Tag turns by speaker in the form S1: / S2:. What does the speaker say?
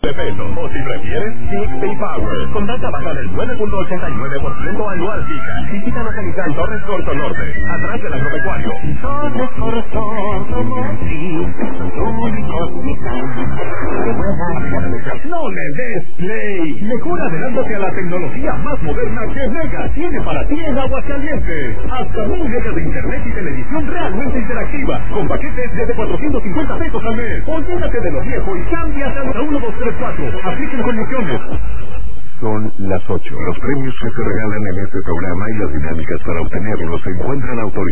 S1: de pesos. O si prefieres, Six Day Power. Con tasa baja del 9.89% anual fija. Visita localizar Torres Corto Norte, atrás del agropecuario.
S2: Torres Corto, sí, únicos
S1: No le des play. Mejor adelántate a la tecnología más moderna que Mega tiene para ti en Aguascalientes. Hasta 1000 megas de internet y televisión realmente interactiva, con paquetes desde 450 pesos al mes. Olvídate de lo viejo y cámbiate a 1234. Apliquen condiciones.
S3: Son las 8. Los premios que se regalan en este programa y las dinámicas para obtenerlos se encuentran autorizados.